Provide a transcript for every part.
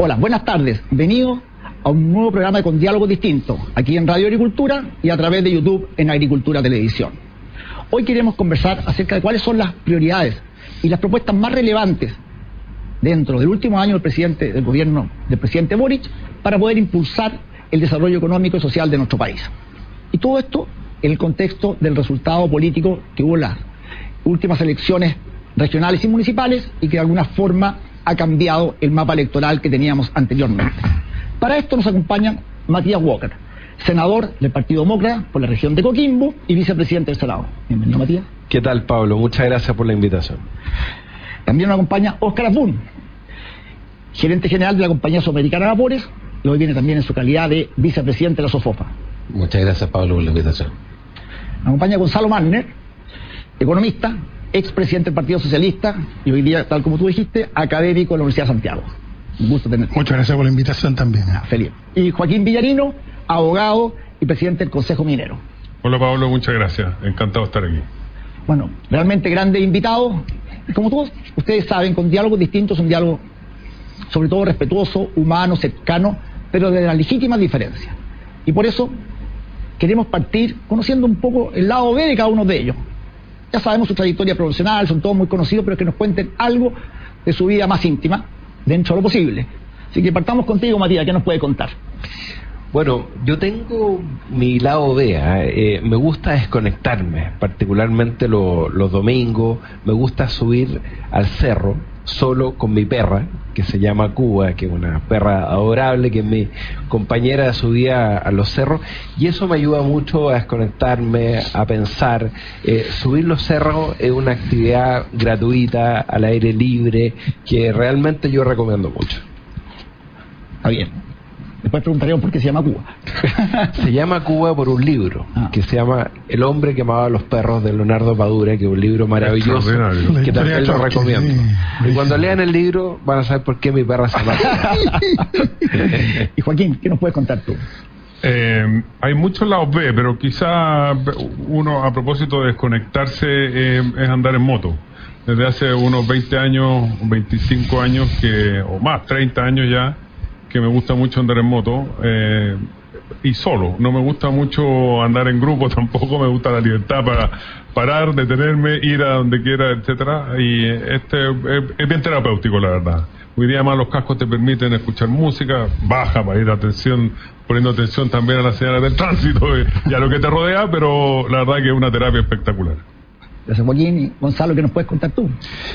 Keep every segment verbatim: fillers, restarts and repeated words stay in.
Hola, buenas tardes. Bienvenidos a un nuevo programa con diálogos distintos, aquí en Radio Agricultura y a través de YouTube en Agricultura Televisión. Hoy queremos conversar acerca de cuáles son las prioridades y las propuestas más relevantes dentro del último año del presidente del gobierno del presidente Boric para poder impulsar el desarrollo económico y social de nuestro país. Y todo esto en el contexto del resultado político que hubo en las últimas elecciones regionales y municipales y que de alguna forma ha cambiado el mapa electoral que teníamos anteriormente. Para esto nos acompaña Matías Walker, senador del Partido Demócrata por la región de Coquimbo y vicepresidente del Senado. Bienvenido, Matías. ¿Qué tal, Pablo? Muchas gracias por la invitación. También nos acompaña Óscar Asbun, gerente general de la compañía Sudamericana de Vapores, y hoy viene también en su calidad de vicepresidente de la SOFOPA. Muchas gracias, Pablo, por la invitación. Nos acompaña Gonzalo Magner, economista, expresidente del Partido Socialista y hoy día, tal como tú dijiste, académico de la Universidad de Santiago. Un gusto tenerte. Muchas gracias por la invitación también. Ah, feliz. Y Joaquín Villarino, abogado y presidente del Consejo Minero. Hola, Pablo, muchas gracias. Encantado de estar aquí. Bueno, realmente grandes invitados. Como todos ustedes saben, con diálogos distintos, un diálogo sobre todo respetuoso, humano, cercano, pero de las legítimas diferencias. Y por eso queremos partir conociendo un poco el lado B de cada uno de ellos. Ya sabemos su trayectoria profesional, son todos muy conocidos, pero que nos cuenten algo de su vida más íntima, dentro de lo posible. Así que partamos contigo, Matías, ¿qué nos puede contar? Bueno, yo tengo mi lado B, ¿eh? Eh, me gusta desconectarme, particularmente lo, los domingos, me gusta subir al cerro solo con mi perra, que se llama Cuba, que es una perra adorable, que es mi compañera de subida a los cerros, y eso me ayuda mucho a desconectarme, a pensar. Eh, subir los cerros es una actividad gratuita, al aire libre, que realmente yo recomiendo mucho. Está bien. Después preguntaremos por qué se llama Cuba. Se llama Cuba por un libro ah. que se llama El hombre que amaba a los perros, de Leonardo Padura, que es un libro maravilloso que también lo recomiendo. Y cuando lean el libro van a saber por qué mi perra se llama Cuba. Y Joaquín, ¿qué nos puedes contar tú? Eh, hay muchos lados B, pero quizá uno, a propósito de desconectarse, eh, es andar en moto. Desde hace unos veinte años, veinticinco años, que o más, treinta años ya, que me gusta mucho andar en moto, eh, y solo. No me gusta mucho andar en grupo tampoco, me gusta la libertad para parar, detenerme, ir a donde quiera, etcétera. Y este es, es bien terapéutico, la verdad. Hoy día más los cascos te permiten escuchar música, baja para ir a atención, poniendo atención también a las señales del tránsito y a lo que te rodea, pero la verdad que es una terapia espectacular. Gracias, Joaquín. Y Gonzalo, ¿qué nos puedes contar tú?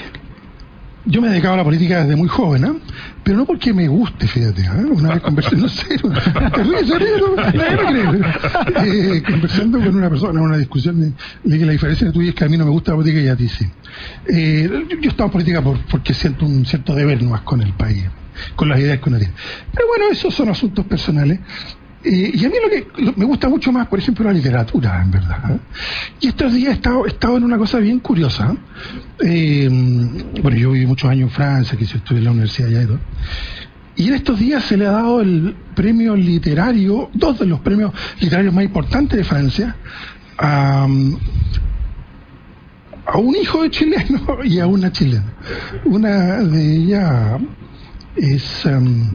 Yo me he dedicado a la política desde muy joven, ¿eh? Pero no porque me guste, fíjate, ¿eh? Una vez conversé, no sé, te ríes, te ríes, no, nadie me cree. Eh, conversando con una persona, en una discusión, de, de que la diferencia de tú y es que a mí no me gusta la política y a ti sí. Eh, yo, yo estaba en política por, porque siento un cierto deber nomás con el país, con las ideas que uno tiene. Pero bueno, esos son asuntos personales. Eh, y a mí lo que lo, me gusta mucho más, por ejemplo, la literatura, en verdad. ¿eh? Y estos días he estado, he estado en una cosa bien curiosa. Eh, bueno, yo viví muchos años en Francia, que yo estuve en la universidad allá y todo. Y en estos días se le ha dado el premio literario, dos de los premios literarios más importantes de Francia, a, a un hijo de chileno y a una chilena. Una de ellas es... Um,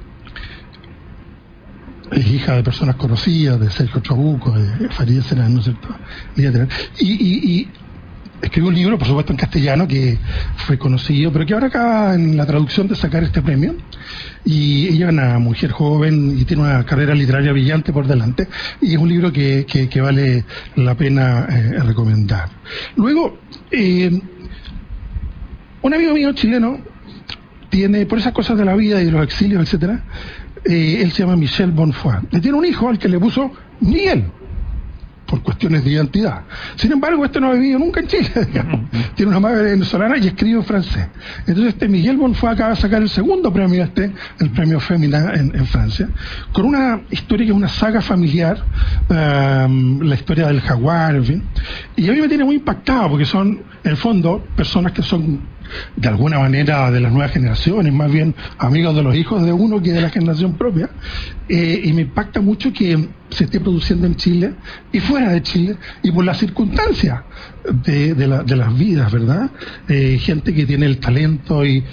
es hija de personas conocidas, de Sergio Chabuco, de Farideh Serán, ¿no es cierto? Y, y, y escribió un libro, por supuesto en castellano, que fue conocido, pero que ahora acaba en la traducción de sacar este premio. Y ella es una mujer joven y tiene una carrera literaria brillante por delante, y es un libro que, que, que vale la pena eh, recomendar. Luego, eh, un amigo mío chileno tiene, por esas cosas de la vida y de los exilios, etcétera, Eh, él se llama Michel Bonfoy y tiene un hijo al que le puso Miguel por cuestiones de identidad. Sin embargo, este no ha vivido nunca en Chile, digamos. Tiene una madre venezolana y escribe en francés. Entonces este Miguel Bonfoy acaba de sacar el segundo premio este, el premio Femina en, en Francia, con una historia que es una saga familiar, um, la historia del jaguar, en fin. Y a mí me tiene muy impactado porque son, en el fondo, personas que son de alguna manera de las nuevas generaciones, más bien amigos de los hijos de uno que de la generación propia, eh, y me impacta mucho que se esté produciendo en Chile y fuera de Chile, y por las circunstancias de, de, la, de las vidas, ¿verdad? Eh, gente que tiene el talento y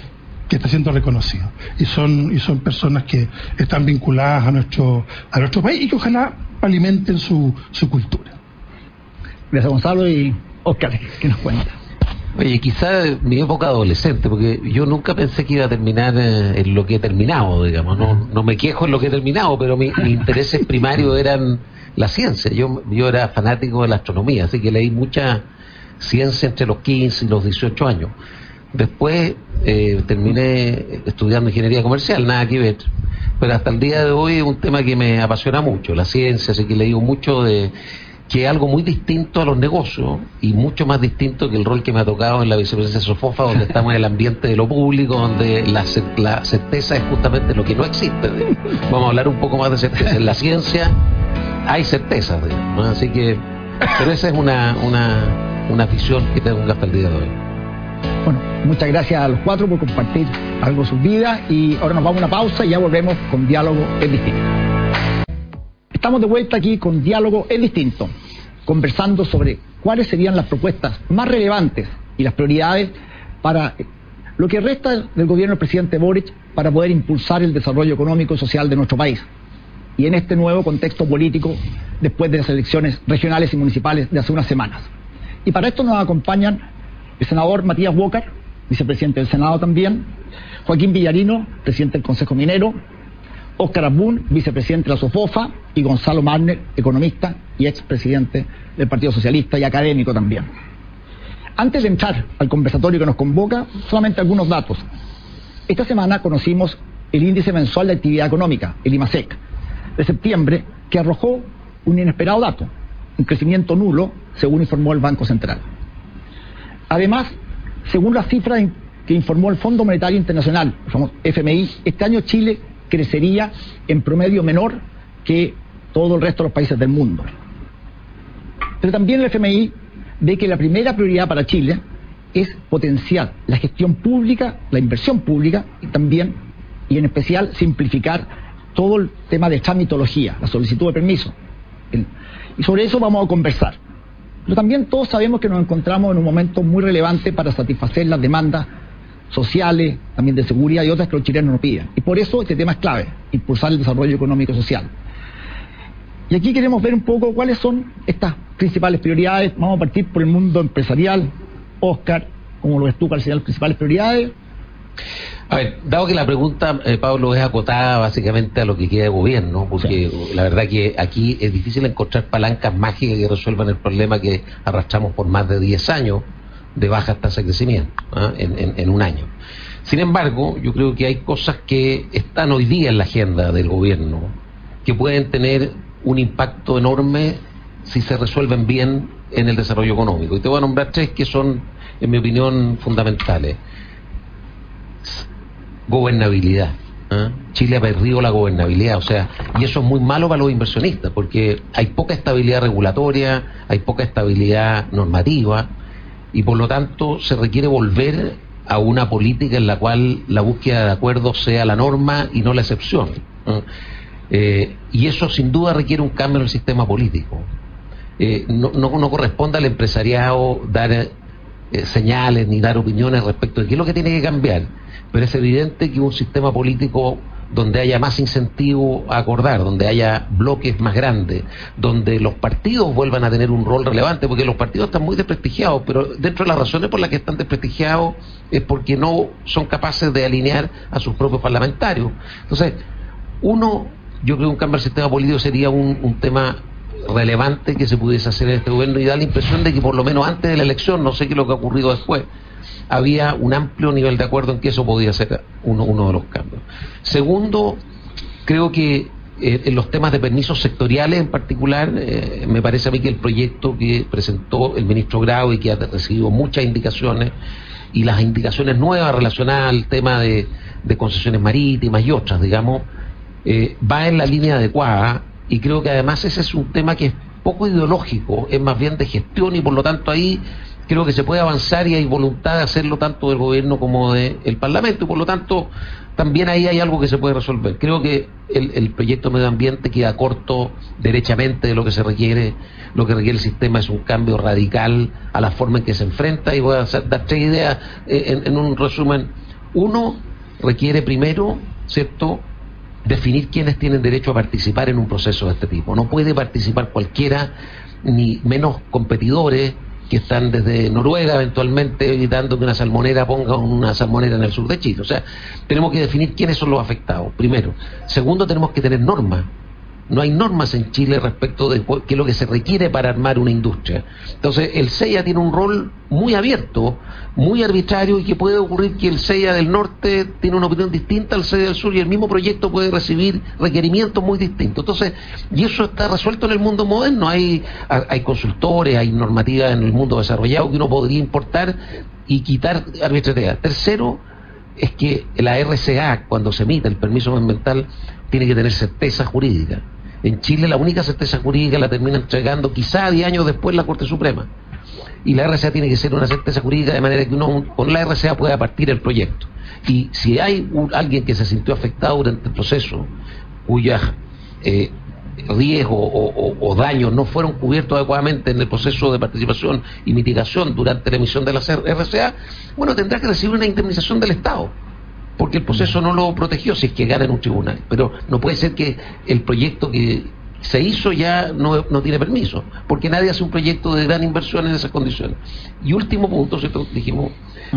que está siendo reconocido. Y son, y son personas que están vinculadas a nuestro, a nuestro país y que ojalá alimenten su, su cultura. Gracias, Gonzalo. Y Óscar, ¿qué nos cuenta? Oye, quizá mi época adolescente, porque yo nunca pensé que iba a terminar eh, en lo que he terminado, digamos. No, no me quejo en lo que he terminado, pero mi, mis intereses primarios eran la ciencia. Yo, yo era fanático de la astronomía, así que leí mucha ciencia entre los quince y los dieciocho años. Después eh, terminé estudiando ingeniería comercial, nada que ver. Pero hasta el día de hoy es un tema que me apasiona mucho, la ciencia, así que le digo mucho de que es algo muy distinto a los negocios y mucho más distinto que el rol que me ha tocado en la vicepresidencia de Sofofa, donde estamos en el ambiente de lo público, donde la, la certeza es justamente lo que no existe. Vamos a hablar un poco más de certeza. En la ciencia hay certezas, ¿no? Así que, pero esa es una, una, una afición que tengo hasta el día de hoy. Bueno, muchas gracias a los cuatro por compartir algo de sus vidas y ahora nos vamos a una pausa y ya volvemos con Diálogo es Distinto. Estamos de vuelta aquí con Diálogo es Distinto, conversando sobre cuáles serían las propuestas más relevantes y las prioridades para lo que resta del gobierno del presidente Boric para poder impulsar el desarrollo económico y social de nuestro país. Y en este nuevo contexto político después de las elecciones regionales y municipales de hace unas semanas. Y para esto nos acompañan el senador Matías Walker, vicepresidente del Senado también, Joaquín Villarino, presidente del Consejo Minero, Óscar Asbun, vicepresidente de la Sofofa, y Gonzalo Marner, economista y expresidente del Partido Socialista y académico también. Antes de entrar al conversatorio que nos convoca, solamente algunos datos. Esta semana conocimos el índice mensual de actividad económica, el IMASEC, de septiembre, que arrojó un inesperado dato, un crecimiento nulo, según informó el Banco Central. Además, según las cifras que informó el Fondo Monetario Internacional, el famoso F M I, este año Chile crecería en promedio menor que todo el resto de los países del mundo. Pero también el F M I ve que la primera prioridad para Chile es potenciar la gestión pública, la inversión pública y también, y en especial, simplificar todo el tema de tramitología, la solicitud de permiso. Y sobre eso vamos a conversar. Pero también todos sabemos que nos encontramos en un momento muy relevante para satisfacer las demandas sociales, también de seguridad y otras que los chilenos nos piden. Y por eso este tema es clave, impulsar el desarrollo económico y social. Y aquí queremos ver un poco cuáles son estas principales prioridades. Vamos a partir por el mundo empresarial. Óscar, ¿cómo lo ves tú? ¿Cuáles serían las principales prioridades? A ver, dado que la pregunta, eh, Pablo, es acotada básicamente a lo que queda de gobierno, porque sí, la verdad que aquí es difícil encontrar palancas mágicas que resuelvan el problema que arrastramos por más de diez años de baja tasa de crecimiento, ¿eh? en, en, en un año. Sin embargo, yo creo que hay cosas que están hoy día en la agenda del gobierno que pueden tener un impacto enorme si se resuelven bien en el desarrollo económico. Y te voy a nombrar tres que son, en mi opinión, fundamentales. Gobernabilidad. ¿eh? Chile ha perdido la gobernabilidad, o sea, y eso es muy malo para los inversionistas, porque hay poca estabilidad regulatoria, hay poca estabilidad normativa, y por lo tanto se requiere volver a una política en la cual la búsqueda de acuerdos sea la norma y no la excepción. ¿eh? Eh, y eso sin duda requiere un cambio en el sistema político. Eh, no, no, no corresponde al empresariado dar eh, señales ni dar opiniones respecto de qué es lo que tiene que cambiar, pero es evidente que un sistema político donde haya más incentivo a acordar, donde haya bloques más grandes, donde los partidos vuelvan a tener un rol relevante, porque los partidos están muy desprestigiados, pero dentro de las razones por las que están desprestigiados es porque no son capaces de alinear a sus propios parlamentarios. Entonces, uno, yo creo que un cambio al sistema político sería un, un tema relevante que se pudiese hacer en este gobierno, y da la impresión de que por lo menos antes de la elección, no sé qué es lo que ha ocurrido después, había un amplio nivel de acuerdo en que eso podía ser uno, uno de los cambios. Segundo, creo que eh, en los temas de permisos sectoriales en particular, eh, me parece a mí que el proyecto que presentó el ministro Grau y que ha recibido muchas indicaciones, y las indicaciones nuevas relacionadas al tema de, de concesiones marítimas y otras, digamos, eh, va en la línea adecuada, y creo que además ese es un tema que es poco ideológico, es más bien de gestión, y por lo tanto ahí creo que se puede avanzar y hay voluntad de hacerlo tanto del gobierno como del Parlamento, y por lo tanto también ahí hay algo que se puede resolver. Creo que el, el proyecto de medio ambiente queda corto derechamente de lo que se requiere. Lo que requiere el sistema es un cambio radical a la forma en que se enfrenta, y voy a hacer, dar tres ideas eh, en, en un resumen. Uno, requiere primero, ¿cierto?, definir quiénes tienen derecho a participar en un proceso de este tipo. No puede participar cualquiera, ni menos competidores que están desde Noruega eventualmente evitando que una salmonera ponga una salmonera en el sur de Chile. O sea, tenemos que definir quiénes son los afectados, primero. Segundo, tenemos que tener normas. No hay normas en Chile respecto de qué es lo que se requiere para armar una industria. Entonces, el C E A tiene un rol muy abierto, muy arbitrario, y que puede ocurrir que el C E A del norte tiene una opinión distinta al C E A del sur, y el mismo proyecto puede recibir requerimientos muy distintos. Entonces, y eso está resuelto en el mundo moderno. Hay, hay consultores, hay normativas en el mundo desarrollado que uno podría importar y quitar arbitrariedad. Tercero, es que la R C A, cuando se emite el permiso ambiental, tiene que tener certeza jurídica. En Chile la única certeza jurídica la termina entregando quizá diez años después la Corte Suprema. Y la R C A tiene que ser una certeza jurídica de manera que uno con la R C A pueda partir el proyecto. Y si hay un, alguien que se sintió afectado durante el proceso, cuyas eh, riesgos o, o, o daños no fueron cubiertos adecuadamente en el proceso de participación y mitigación durante la emisión de la R C A, bueno, tendrá que recibir una indemnización del Estado, porque el proceso no lo protegió si es que gana en un tribunal. Pero no puede ser que el proyecto que se hizo ya no, no tiene permiso, porque nadie hace un proyecto de gran inversión en esas condiciones. Y último punto, ¿cierto?, dijimos,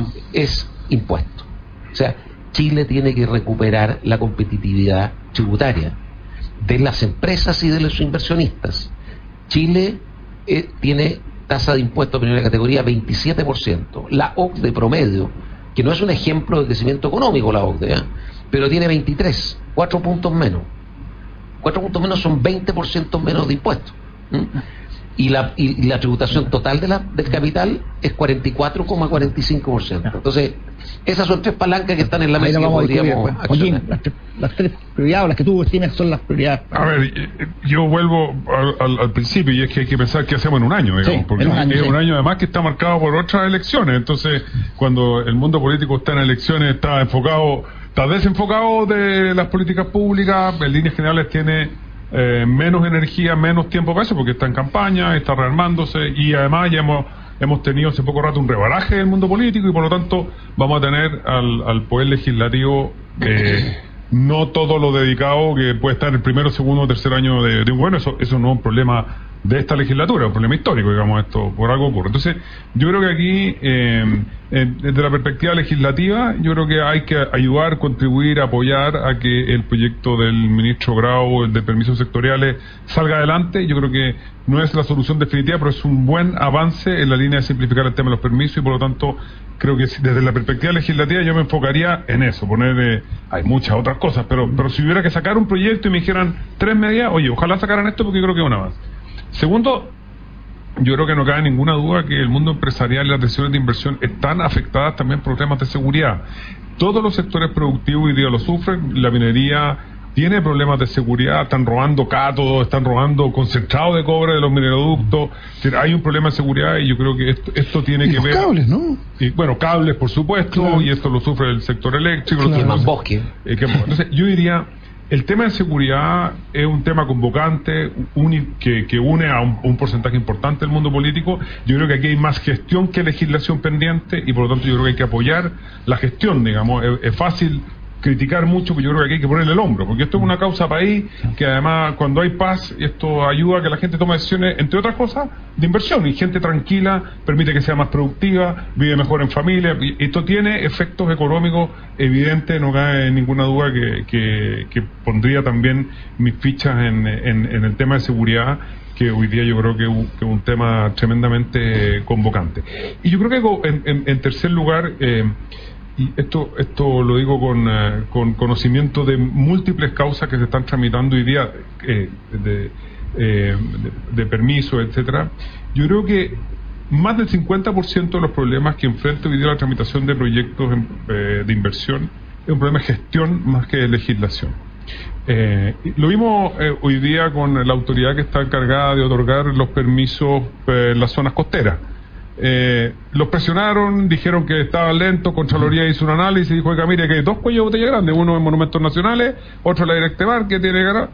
es impuesto. O sea, Chile tiene que recuperar la competitividad tributaria de las empresas y de los inversionistas. Chile eh, tiene tasa de impuesto de primera categoría veintisiete por ciento. La O C D E promedio, que no es un ejemplo de crecimiento económico la O C D E, ¿eh?, pero tiene veintitrés, cuatro puntos menos. Cuatro puntos menos son veinte por ciento menos de impuestos. ¿Mm? Y, la, y, y la tributación total de la, del capital es cuarenta y cuatro coma cuarenta y cinco por ciento. Entonces, esas son tres palancas que están en la mesa que podríamos accionar. Joaquín, las, tres, las tres prioridades, las que tú estimas son las prioridades. A ver, yo vuelvo al, al, al principio, y es que hay que pensar qué hacemos en un año, digamos, Sí, porque en un año, es sí. un año además que está marcado por otras elecciones. Entonces, cuando el mundo político está en elecciones, está enfocado, está desenfocado de las políticas públicas, en líneas generales tiene Eh, menos energía, menos tiempo para eso, porque está en campaña, está rearmándose, y además ya hemos hemos tenido hace poco rato un rebaraje del mundo político, y por lo tanto vamos a tener al, al poder legislativo eh, no todo lo dedicado que puede estar el primero, segundo o tercer año de, de un gobierno. Eso, eso no es un problema de esta legislatura, es un problema histórico, digamos, esto por algo ocurre. Entonces, yo creo que aquí, eh, desde la perspectiva legislativa, yo creo que hay que ayudar, contribuir, apoyar a que el proyecto del ministro Grau, el de permisos sectoriales, salga adelante. Yo creo que no es la solución definitiva, pero es un buen avance en la línea de simplificar el tema de los permisos, y por lo tanto, creo que desde la perspectiva legislativa yo me enfocaría en eso, poner, eh, hay muchas otras cosas, pero, pero si hubiera que sacar un proyecto y me dijeran tres medidas, oye, ojalá sacaran esto, porque yo creo que es un avance. Segundo, yo creo que no cabe ninguna duda que el mundo empresarial y las decisiones de inversión están afectadas también por temas de seguridad. Todos los sectores productivos hoy día lo sufren. La minería tiene problemas de seguridad, están robando cátodos, están robando concentrado de cobre de los mineroductos. Hay un problema de seguridad, y yo creo que esto, esto tiene y que los ver... cables, ¿no? Y, bueno, cables, por supuesto, Claro. y esto lo sufre el sector eléctrico. Claro. Y más Entonces, bosque. eh, que- entonces, yo diría... El tema de seguridad es un tema convocante, uni, que, que une a un, un porcentaje importante del mundo político. Yo creo que aquí hay más gestión que legislación pendiente, y por lo tanto yo creo que hay que apoyar la gestión, digamos. Es, es fácil criticar mucho, pero yo creo que aquí hay que ponerle el hombro, porque esto es una causa país, que además cuando hay paz, esto ayuda a que la gente tome decisiones, entre otras cosas, de inversión, y gente tranquila permite que sea más productiva, vive mejor en familia, y esto tiene efectos económicos evidentes, no cabe ninguna duda que, que, que pondría también mis fichas en, en, en el tema de seguridad, que hoy día yo creo que es un, que es un tema tremendamente convocante. Y yo creo que en, en, en tercer lugar, eh, y esto esto lo digo con, eh, con conocimiento de múltiples causas que se están tramitando hoy día, eh, de, eh, de, de permiso, etcétera. Yo creo que más del cincuenta por ciento de los problemas que enfrenta hoy día la tramitación de proyectos en, eh, de inversión es un problema de gestión más que de legislación. Eh, lo vimos eh, hoy día con la autoridad que está encargada de otorgar los permisos eh, en las zonas costeras. Eh, los presionaron, dijeron que estaba lento, Contraloría hizo un análisis y dijo, oiga, mire que hay dos cuellos de botella grandes, uno en Monumentos Nacionales, otro en la Directebar, que tiene que ganar.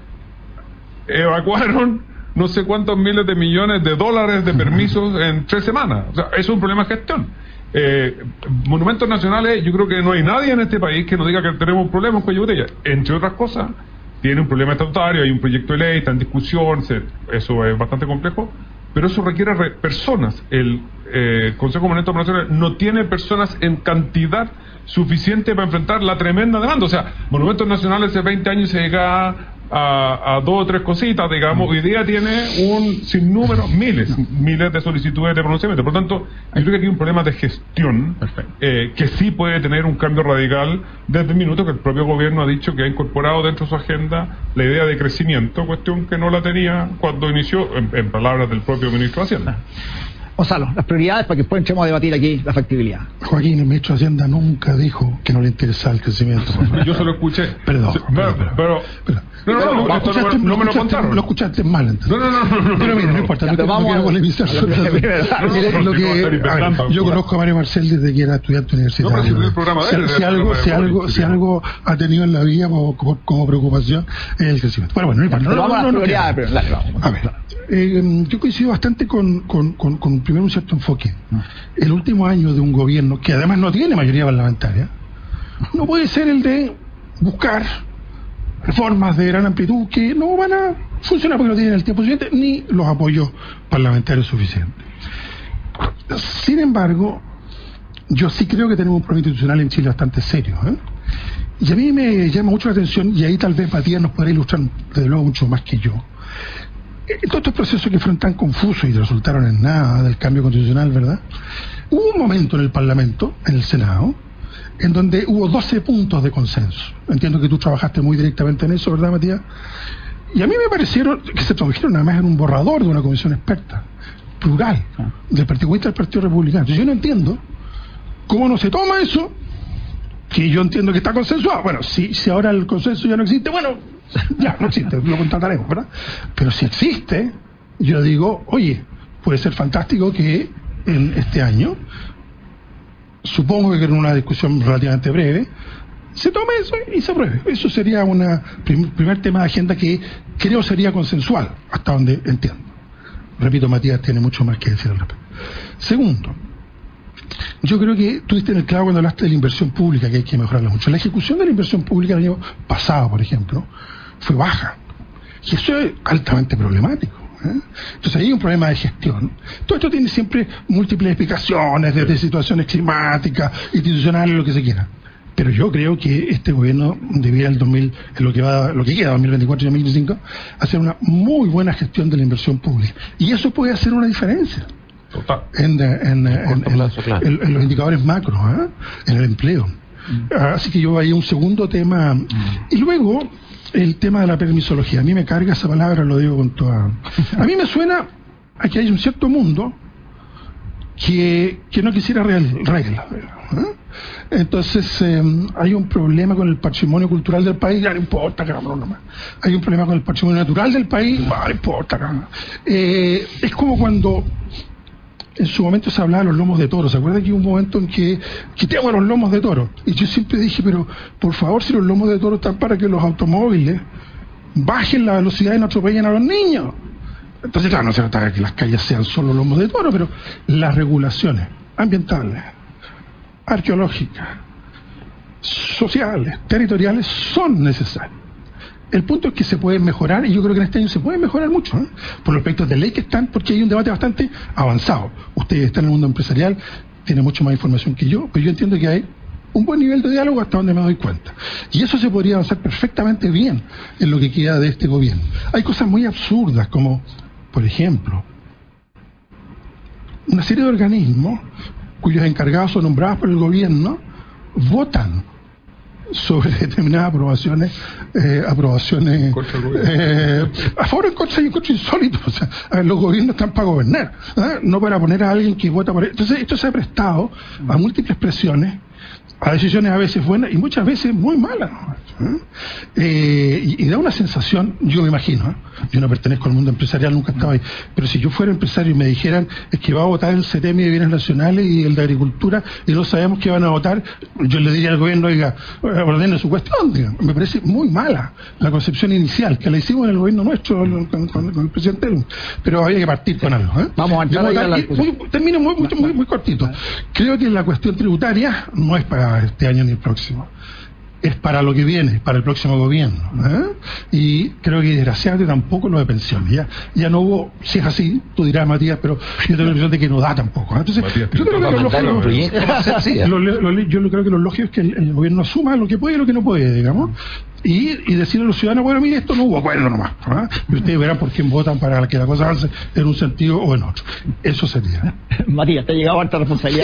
Evacuaron no sé cuántos miles de millones de dólares de permisos en tres semanas. O sea, eso es un problema de gestión. Eh, monumentos nacionales, yo creo que no hay nadie en este país que nos diga que tenemos un problema con cuello de botella. Entre otras cosas, tiene un problema estatutario, hay un proyecto de ley, está en discusión, se, eso es bastante complejo, pero eso requiere re, personas. El eh, Consejo de Monumentos Nacionales no tiene personas en cantidad suficiente para enfrentar la tremenda demanda. O sea, Monumentos Nacionales hace veinte años se llegaba a, a dos o tres cositas, digamos. Hoy día tiene un sinnúmero, miles, miles de solicitudes de pronunciamiento. Por tanto, yo creo que aquí hay un problema de gestión eh, que sí puede tener un cambio radical desde el minuto que el propio gobierno ha dicho que ha incorporado dentro de su agenda la idea de crecimiento, cuestión que no la tenía cuando inició, en, en palabras del propio ministro de Hacienda. Gonzalo, las prioridades para que después entremos a debatir aquí la factibilidad. Joaquín, el ministro de Hacienda nunca dijo que no le interesaba el crecimiento. Yo se lo escuché. Perdón. Sí, pero, pero, pero, pero no, no, no, no, esto no, no me lo contaron. Lo escuchaste mal, entonces. No, no, no, no, no. Pero mira, no importa, no, no, no quiero polemizar sobre lo que... Yo conozco a Mario Marcel desde que era estudiante universitario. No, pero si, si, si algo, si algo, si algo ha tenido en la vida como, como, como preocupación es el crecimiento. Bueno, bueno, no importa. Pero vamos a las prioridades, pero dale, vamos. A ver, eh, yo coincido bastante con, con, con, con primero un cierto enfoque. El último año de un gobierno que además no tiene mayoría parlamentaria no puede ser el de buscar reformas de gran amplitud que no van a funcionar porque no tienen el tiempo suficiente ni los apoyos parlamentarios suficientes. Sin embargo, yo sí creo que tenemos un problema institucional en Chile bastante serio, ¿eh? Y a mí me llama mucho la atención, y ahí tal vez Matías nos podrá ilustrar desde luego mucho más que yo, todos estos procesos que fueron tan confusos y resultaron en nada del cambio constitucional, ¿verdad? Hubo un momento en el Parlamento, en el Senado, en donde hubo doce puntos de consenso. Entiendo que tú trabajaste muy directamente en eso, ¿verdad, Matías? Y a mí me parecieron que se tradujeron nada más en un borrador de una comisión experta, plural, del Partido Comunista y del Partido Republicano. Entonces yo no entiendo cómo no se toma eso, que yo entiendo que está consensuado. Bueno, si, si ahora el consenso ya no existe, bueno, ya no existe, lo contrataremos, ¿verdad? Pero si existe, yo digo, oye, puede ser fantástico que en este año, supongo que en una discusión relativamente breve, se tome eso y se apruebe. Eso sería un prim, primer tema de agenda que creo sería consensual, hasta donde entiendo. Repito, Matías tiene mucho más que decir al respecto. Segundo, yo creo que tú diste en el clavo cuando hablaste de la inversión pública, que hay que mejorarla mucho. La ejecución de la inversión pública el año pasado, por ejemplo, fue baja. Y eso es altamente problemático, ¿eh? Entonces ahí hay un problema de gestión. Todo esto tiene siempre múltiples explicaciones, desde situaciones climáticas, institucionales, lo que se quiera. Pero yo creo que este gobierno debiera el dos mil, en lo que va, lo que queda, dos mil veinticuatro y dos mil veinticinco, hacer una muy buena gestión de la inversión pública. Y eso puede hacer una diferencia. Total. En, en, en, en, plazo, claro. en, en los indicadores macros, ¿eh? En el empleo. Mm. Así que yo ahí un segundo tema. Mm. Y luego, el tema de la permisología. A mí me carga esa palabra, lo digo con toda... A mí me suena a que hay un cierto mundo que, que no quisiera reglas. ¿eh? Entonces, eh, hay un problema con el patrimonio cultural del país, ya no importa, cabrón, nomás. Hay un problema con el patrimonio natural del país, no importa, cabrón. Eh, es como cuando... En su momento se hablaba de los lomos de toro. ¿Se acuerdan que hubo un momento en que quitemos los lomos de toro? Y yo siempre dije, pero por favor, si los lomos de toro están para que los automóviles bajen la velocidad y no atropellen a los niños. Entonces, claro, no se trata de que las calles sean solo lomos de toro, pero las regulaciones ambientales, arqueológicas, sociales, territoriales son necesarias. El punto es que se puede mejorar, y yo creo que en este año se puede mejorar mucho, ¿eh? Por los aspectos de ley que están, porque hay un debate bastante avanzado. Ustedes están en el mundo empresarial, tienen mucho más información que yo, pero yo entiendo que hay un buen nivel de diálogo hasta donde me doy cuenta. Y eso se podría avanzar perfectamente bien en lo que queda de este gobierno. Hay cosas muy absurdas, como, por ejemplo, una serie de organismos cuyos encargados son nombrados por el gobierno votan sobre determinadas aprobaciones, eh, aprobaciones eh, a favor o en contra y en contra insólito. O sea, a ver, los gobiernos están para gobernar, ¿eh? No para poner a alguien que vota por él. Entonces esto se ha prestado a múltiples presiones, a decisiones a veces buenas y muchas veces muy malas, ¿no? ¿eh? Eh, y, y da una sensación, yo me imagino, ¿eh? Yo no pertenezco al mundo empresarial, nunca estaba ahí, pero si yo fuera empresario y me dijeran es que va a votar el CEREMI de Bienes Nacionales y el de Agricultura y no sabemos qué van a votar, yo le diría al gobierno, oiga, ordene su cuestión, diga. Me parece muy mala la concepción inicial, que la hicimos en el gobierno nuestro con, con, con el presidente Elmo, pero había que partir con algo, ¿eh? Vamos a entrar votar, a la... y, muy, termino muy, muy, muy, muy cortito. Creo que la cuestión tributaria no es para este año ni el próximo, es para lo que viene, para el próximo gobierno, ¿eh? Y creo que desgraciadamente tampoco lo de pensiones, ya, ya no hubo, si es así, tú dirás, Matías, pero yo tengo la impresión de que no da tampoco, ¿eh? Entonces, Matías, yo creo que lo lógico, un proyecto más sencillo. lo, lo, lo, yo creo que lo lógico es que el, el gobierno asuma lo que puede y lo que no puede, digamos, y, y decirle a los ciudadanos, bueno, mire, esto no hubo acuerdo nomás, ¿eh? Y ustedes verán por quién votan para que la cosa avance en un sentido o en otro. Eso sería. Matías, te ha llegado harta responsabilidad.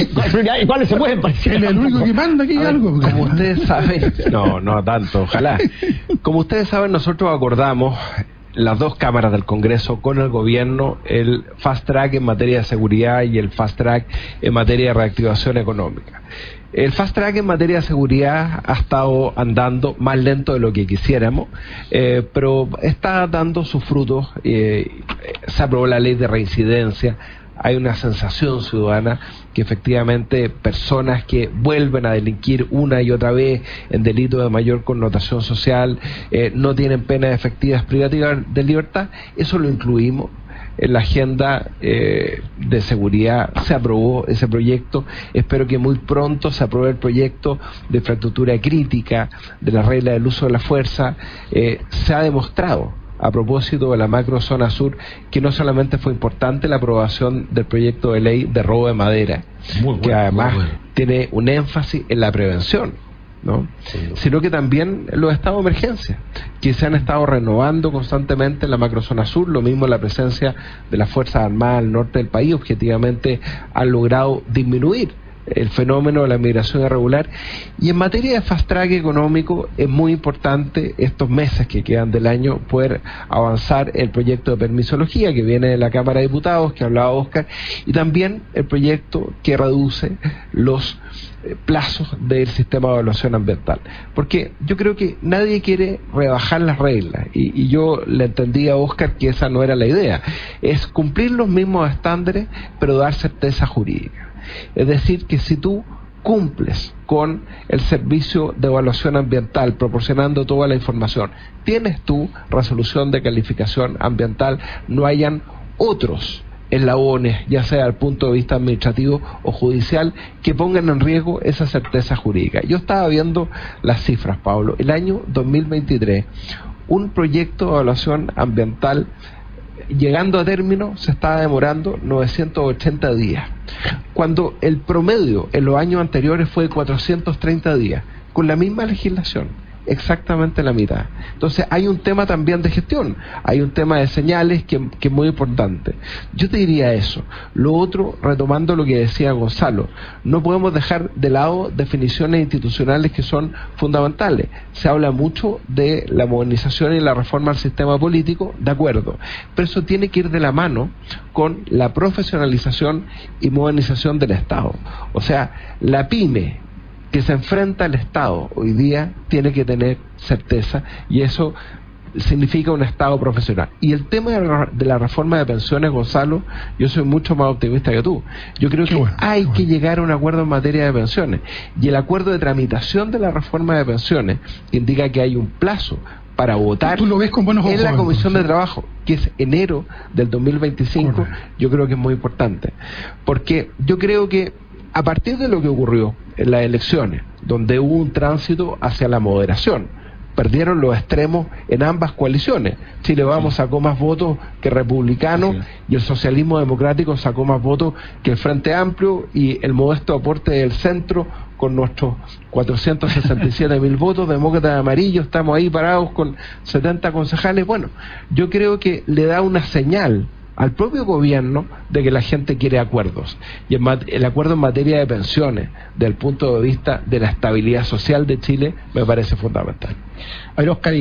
¿Y cuáles se pueden parecer? Él es el único que manda aquí algo. Porque... Como ustedes saben, no, no tanto, ojalá. Como ustedes saben, nosotros acordamos las dos cámaras del Congreso con el gobierno el fast track en materia de seguridad y el fast track en materia de reactivación económica. El fast track en materia de seguridad ha estado andando más lento de lo que quisiéramos, eh, pero está dando sus frutos. Eh, se aprobó la ley de reincidencia. Hay una sensación ciudadana que efectivamente personas que vuelven a delinquir una y otra vez en delitos de mayor connotación social eh, no tienen penas efectivas privativas de libertad. Eso lo incluimos en la agenda eh, de seguridad. Se aprobó ese proyecto. Espero que muy pronto se apruebe el proyecto de infraestructura crítica, de la regla del uso de la fuerza. Eh, se ha demostrado, a propósito de la macro zona sur, que no solamente fue importante la aprobación del proyecto de ley de robo de madera, muy bueno, que además bueno. tiene un énfasis en la prevención, ¿no? Sí, no. Sino que también los estados de emergencia, que se han estado renovando constantemente en la macro zona sur. Lo mismo la presencia de las Fuerzas Armadas al norte del país, objetivamente han logrado disminuir el fenómeno de la migración irregular. Y en materia de fast track económico es muy importante estos meses que quedan del año poder avanzar el proyecto de permisología que viene de la Cámara de Diputados, que hablaba Oscar, y también el proyecto que reduce los eh, plazos del sistema de evaluación ambiental, porque yo creo que nadie quiere rebajar las reglas, y, y yo le entendí a Oscar que esa no era la idea, es cumplir los mismos estándares pero dar certeza jurídica. Es decir, que si tú cumples con el servicio de evaluación ambiental proporcionando toda la información, tienes tu resolución de calificación ambiental, no hayan otros eslabones, ya sea desde el punto de vista administrativo o judicial, que pongan en riesgo esa certeza jurídica. Yo estaba viendo las cifras, Pablo. El año dos mil veintitrés, un proyecto de evaluación ambiental llegando a término se estaba demorando novecientos ochenta días, cuando el promedio en los años anteriores fue de cuatrocientos treinta días, con la misma legislación, exactamente la mitad. Entonces hay un tema también de gestión, hay un tema de señales que, que es muy importante. Yo te diría eso. Lo otro, retomando lo que decía Gonzalo, no podemos dejar de lado definiciones institucionales que son fundamentales. Se habla mucho de la modernización y la reforma al sistema político, de acuerdo, pero eso tiene que ir de la mano con la profesionalización y modernización del Estado. O sea, la pyme que se enfrenta al Estado hoy día tiene que tener certeza, y eso significa un Estado profesional. Y el tema de la reforma de pensiones, Gonzalo, yo soy mucho más optimista que tú. Yo creo que bueno, hay bueno. que llegar a un acuerdo en materia de pensiones, y el acuerdo de tramitación de la reforma de pensiones indica que hay un plazo para votar. ¿Tú lo ves con buenos ojos, en la Comisión entonces? de Trabajo, que es enero del dos mil veinticinco. Correcto. Yo creo que es muy importante, porque yo creo que a partir de lo que ocurrió en las elecciones, donde hubo un tránsito hacia la moderación, perdieron los extremos en ambas coaliciones. Chile Vamos sacó más votos que Republicano, sí, y el Socialismo Democrático sacó más votos que el Frente Amplio, y el modesto aporte del centro con nuestros cuatrocientos sesenta y siete mil votos, demócratas amarillos, estamos ahí parados con setenta concejales. Bueno, yo creo que le da una señal al propio gobierno de que la gente quiere acuerdos, y el, el acuerdo en materia de pensiones, desde el punto de vista de la estabilidad social de Chile, me parece fundamental. A ver, Oscar,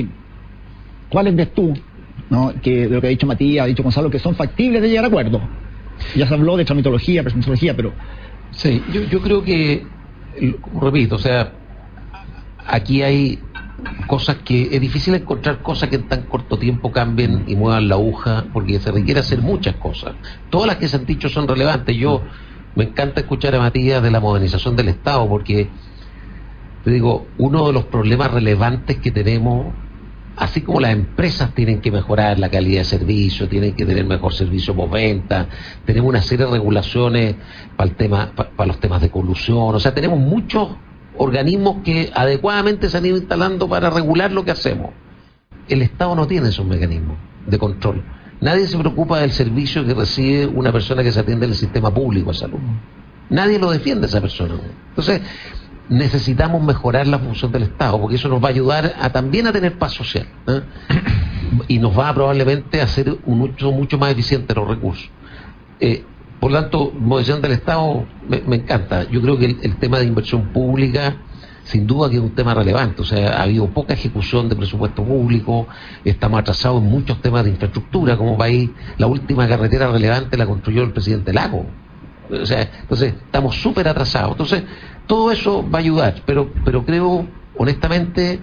¿cuáles ves tú, no, que de lo que ha dicho Matías, ha dicho Gonzalo, que son factibles de llegar a acuerdos? Ya se habló de tramitología, permisología, pero... Sí, yo, yo creo que, repito, o sea, aquí hay cosas que es difícil encontrar cosas que en tan corto tiempo cambien y muevan la aguja, porque se requiere hacer muchas cosas. Todas las que se han dicho son relevantes. Yo me encanta escuchar a Matías de la modernización del Estado, porque te digo, uno de los problemas relevantes que tenemos, así como las empresas tienen que mejorar la calidad de servicio, tienen que tener mejor servicio postventa, tenemos una serie de regulaciones para el tema, para, para los temas de colusión, o sea, tenemos muchos organismos que adecuadamente se han ido instalando para regular lo que hacemos. El Estado no tiene esos mecanismos de control. Nadie se preocupa del servicio que recibe una persona que se atiende en el sistema público de salud. Nadie lo defiende a esa persona. Entonces, necesitamos mejorar la función del Estado, porque eso nos va a ayudar a también a tener paz social, ¿eh? Y nos va a probablemente hacer un uso mucho más eficiente los recursos. Eh, por lo tanto, modernización del Estado me, me encanta. Yo creo que el, el tema de inversión pública, sin duda que es un tema relevante. O sea, ha habido poca ejecución de presupuesto público, estamos atrasados en muchos temas de infraestructura como país. La última carretera relevante la construyó el presidente Lago. O sea, entonces estamos súper atrasados. Entonces, todo eso va a ayudar, pero, pero creo, honestamente,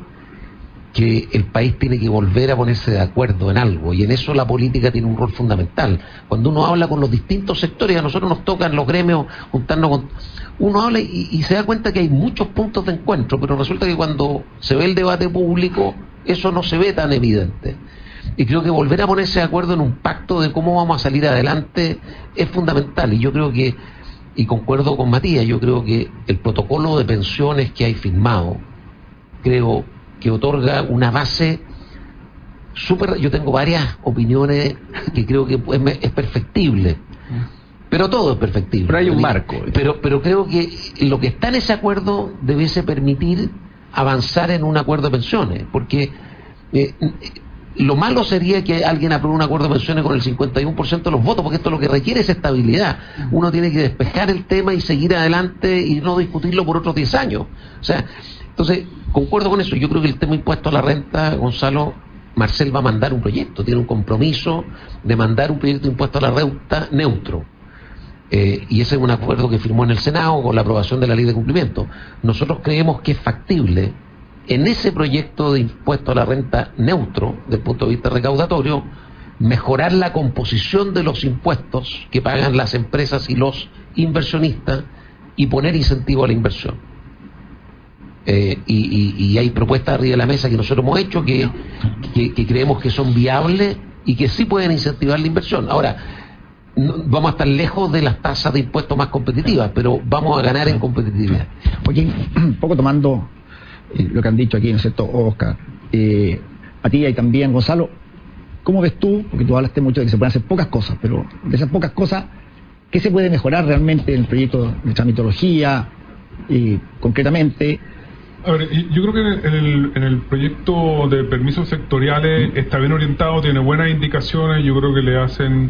que el país tiene que volver a ponerse de acuerdo en algo, y en eso la política tiene un rol fundamental. Cuando uno habla con los distintos sectores, a nosotros nos tocan los gremios juntarnos con... Uno habla y, y se da cuenta que hay muchos puntos de encuentro, pero resulta que cuando se ve el debate público, eso no se ve tan evidente. Y creo que volver a ponerse de acuerdo en un pacto de cómo vamos a salir adelante es fundamental, y yo creo que, y concuerdo con Matías, yo creo que el protocolo de pensiones que hay firmado, creo que otorga una base súper... Yo tengo varias opiniones que creo que es, es perfectible, pero todo es perfectible. Pero hay un marco. Pero, pero creo que lo que está en ese acuerdo debiese permitir avanzar en un acuerdo de pensiones, porque eh, lo malo sería que alguien apruebe un acuerdo de pensiones con el cincuenta y uno por ciento de los votos, porque esto lo que requiere es estabilidad. Uno tiene que despejar el tema y seguir adelante y no discutirlo por otros diez años. O sea, entonces, concuerdo con eso. Yo creo que el tema impuesto a la renta, Gonzalo, Marcel va a mandar un proyecto, tiene un compromiso de mandar un proyecto de impuesto a la renta neutro. Eh, y ese es un acuerdo que firmó en el Senado con la aprobación de la ley de cumplimiento. Nosotros creemos que es factible en ese proyecto de impuesto a la renta neutro, desde el punto de vista recaudatorio, mejorar la composición de los impuestos que pagan las empresas y los inversionistas y poner incentivo a la inversión. Eh, y, y, y hay propuestas arriba de la mesa que nosotros hemos hecho que, que, que creemos que son viables y que sí pueden incentivar la inversión. Ahora, no, vamos a estar lejos de las tasas de impuestos más competitivas, pero vamos a ganar en competitividad. Oye, un poco tomando eh, lo que han dicho aquí, ¿no es cierto, Oscar? Eh, a ti y también, Gonzalo, ¿cómo ves tú? Porque tú hablaste mucho de que se pueden hacer pocas cosas, pero de esas pocas cosas, ¿qué se puede mejorar realmente en el proyecto de tramitología y concretamente? A ver, yo creo que en el, en el proyecto de permisos sectoriales está bien orientado, tiene buenas indicaciones. Yo creo que le hacen